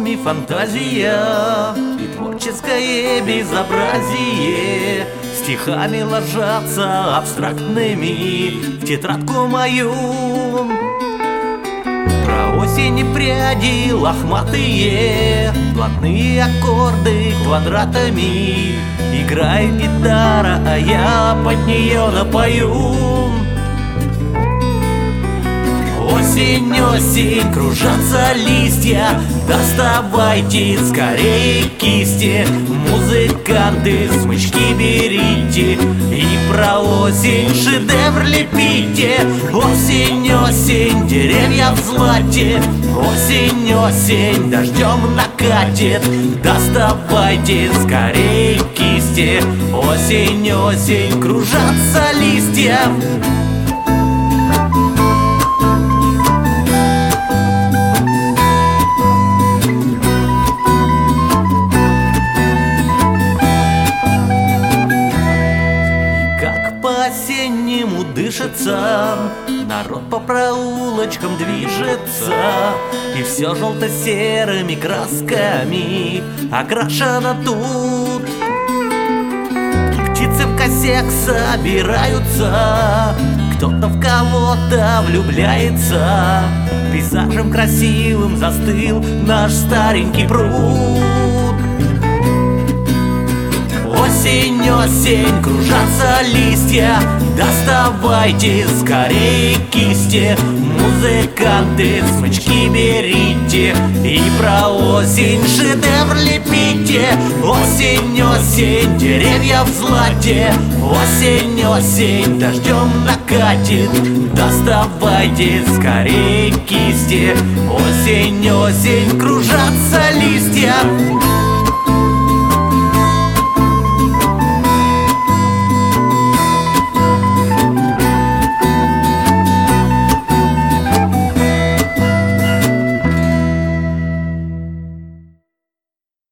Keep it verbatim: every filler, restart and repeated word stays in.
нами фантазия и творческое безобразие стихами ложатся абстрактными в тетрадку мою. Про осень и пряди лохматые, блатные аккорды квадратами. Играет гитара, а я под нее напою. Осень, осень, кружатся листья, доставайте скорее кисти. Музыканты, смычки берите и про осень шедевр лепите. Осень, осень, деревья в злате. Осень, осень, дождем накатит. Доставайте скорее кисти. Осень, осень, кружатся листья. По-осеннему дышится, народ по проулочкам движется, и все желто-серыми красками окрашено тут. Птицы в косяк собираются, кто-то в кого-то влюбляется. Пейзажем красивым застыл наш старенький пруд. Осень, осень, кружатся листья, доставайте скорее кисти. Музыканты, смычки берите и про осень шедевр лепите. Осень, осень, деревья в злате. Осень, осень, дождем накатит. Доставайте скорее кисти. Осень, осень, кружатся листья.